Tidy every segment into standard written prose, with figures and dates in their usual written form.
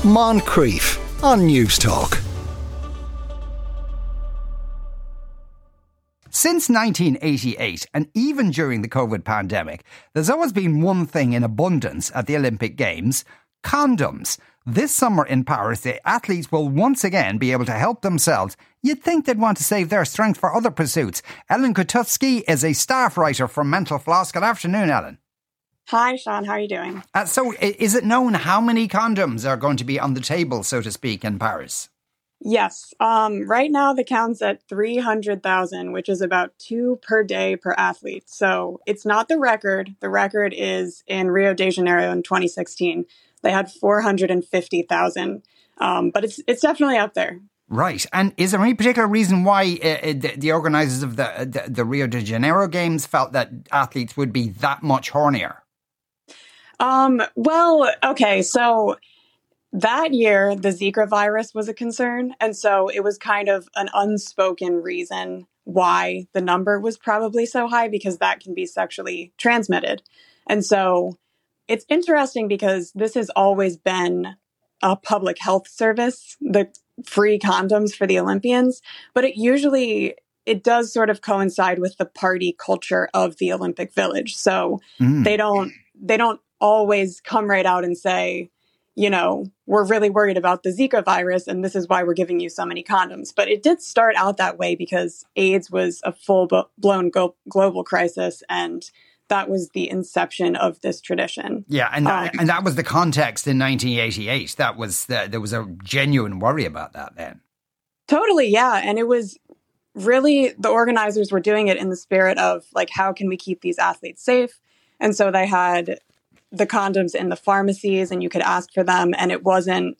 Moncrief on News Talk. Since 1988, and even during the COVID pandemic, there's always been one thing in abundance at the Olympic Games: condoms. This summer in Paris, the athletes will once again be able to help themselves. You'd think they'd want to save their strength for other pursuits. Ellen Kutuzki is a staff writer for Mental Floss. Good afternoon, Ellen. Hi, Sean. How are you doing? So is it known how many condoms are going to be on the table, so to speak, in Paris? Yes. Right now, the count's at 300,000, which is about 2 per day per athlete. So it's not the record. The record is in Rio de Janeiro in 2016. They had 450,000. But it's definitely up there. Right. And is there any particular reason why the organisers of the Rio de Janeiro Games felt that athletes would be that much hornier? Well, okay. So that year, the Zika virus was a concern. And so it was kind of an unspoken reason why the number was probably so high, because that can be sexually transmitted. And so it's interesting because this has always been a public health service, the free condoms for the Olympians, but it does sort of coincide with the party culture of the Olympic Village. So they don't always come right out and say, you know, we're really worried about the Zika virus and this is why we're giving you so many condoms. But it did start out that way because AIDS was a full-blown global crisis, and that was the inception of this tradition. Yeah, and that was the context in 1988. There was a genuine worry about that then. Totally, yeah. And it was really, the organizers were doing it in the spirit of, like, how can we keep these athletes safe? And so they had the condoms in the pharmacies and you could ask for them. And it wasn't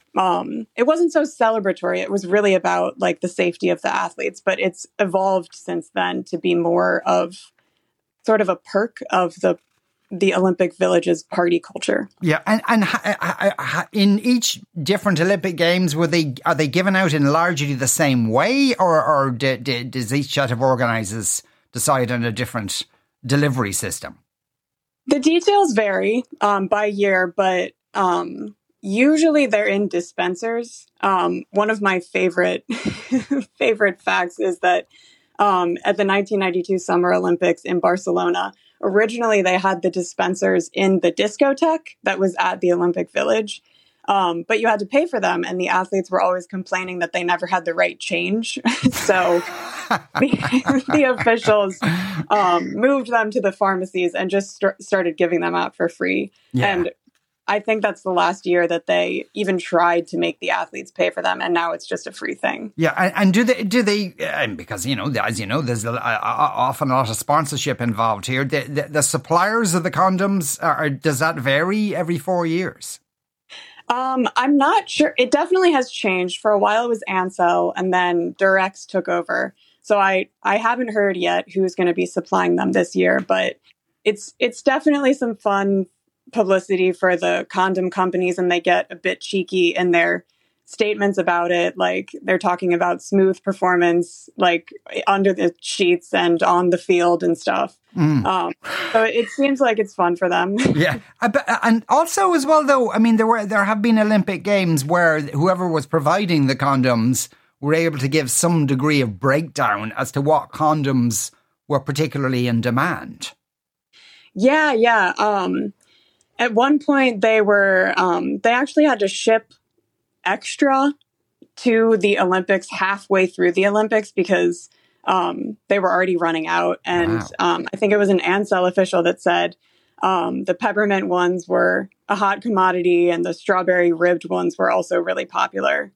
so celebratory. It was really about, like, the safety of the athletes. But it's evolved since then to be more of sort of a perk of the Olympic Village's party culture. Yeah, and in each different Olympic Games, are they given out in largely the same way, or does each set of organisers decide on a different delivery system? The details vary by year, but usually they're in dispensers. One of my favorite facts is that at the 1992 Summer Olympics in Barcelona, originally they had the dispensers in the discotheque that was at the Olympic Village, but you had to pay for them, and the athletes were always complaining that they never had the right change. So the officials moved them to the pharmacies and just started giving them out for free. Yeah. And I think that's the last year that they even tried to make the athletes pay for them, and now it's just a free thing. Yeah, and do they? Because as you know, there's often a lot of sponsorship involved here. The suppliers of the condoms, does that vary every 4 years? I'm not sure. It definitely has changed. For a while, it was Ansell, and then Durex took over. So I haven't heard yet who's going to be supplying them this year, but it's definitely some fun publicity for the condom companies, and they get a bit cheeky in their statements about it. Like, they're talking about smooth performance, like under the sheets and on the field and stuff. So it seems like it's fun for them. Yeah. And also as well, though, I mean, there have been Olympic Games where whoever was providing the condoms were able to give some degree of breakdown as to what condoms were particularly in demand. Yeah. At one point, they actually had to ship extra to the Olympics halfway through the Olympics because they were already running out. And wow. I think it was an Ansell official that said the peppermint ones were a hot commodity and the strawberry ribbed ones were also really popular.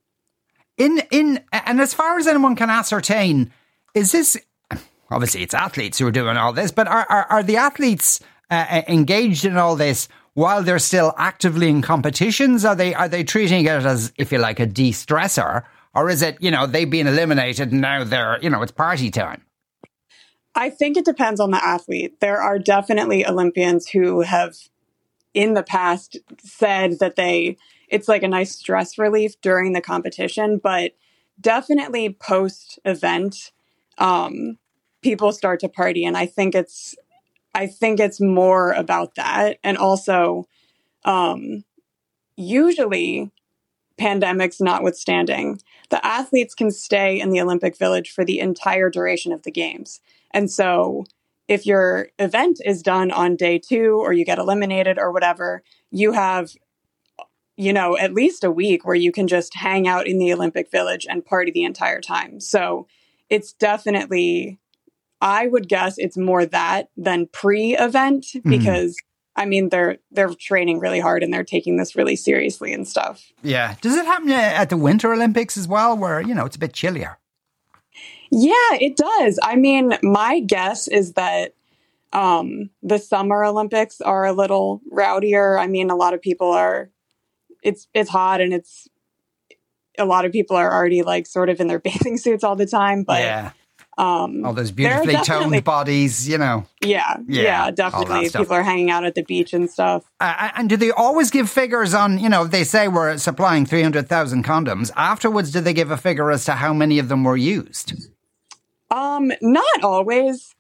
And as far as anyone can ascertain, is this, obviously it's athletes who are doing all this, but are the athletes engaged in all this while they're still actively in competitions? Are they treating it as, if you like, a de-stressor? Or is it, they've been eliminated and now they're, it's party time? I think it depends on the athlete. There are definitely Olympians who have in the past said that it's like a nice stress relief during the competition, but definitely post-event, people start to party. And I think it's more about that. And also, usually, pandemics notwithstanding, the athletes can stay in the Olympic Village for the entire duration of the games. And so if your event is done on day 2 or you get eliminated or whatever, you have, at least a week where you can just hang out in the Olympic Village and party the entire time. So it's definitely, I would guess it's more that than pre-event because they're training really hard and they're taking this really seriously and stuff. Yeah. Does it happen at the Winter Olympics as well, where, it's a bit chillier? Yeah, it does. I mean, my guess is that the Summer Olympics are a little rowdier. I mean, a lot of people it's hot and a lot of people are already like sort of in their bathing suits all the time. But yeah. All those beautifully toned bodies, Yeah, definitely. People are hanging out at the beach and stuff. And do they always give figures on, they say we're supplying 300,000 condoms. Afterwards, do they give a figure as to how many of them were used? Not always.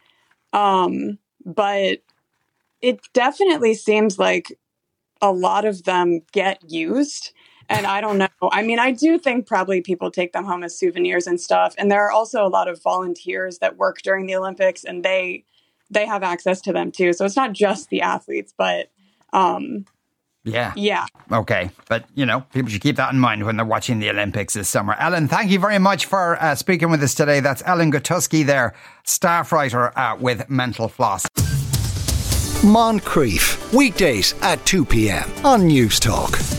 But it definitely seems like a lot of them get used. And I don't know. I mean, I do think probably people take them home as souvenirs and stuff. And there are also a lot of volunteers that work during the Olympics and they have access to them too. So it's not just the athletes, but yeah. Okay. But, people should keep that in mind when they're watching the Olympics this summer. Ellen, thank you very much for speaking with us today. That's Ellen Gutowski there, staff writer with Mental Floss. Moncrief, weekdays at 2 p.m. on News Talk.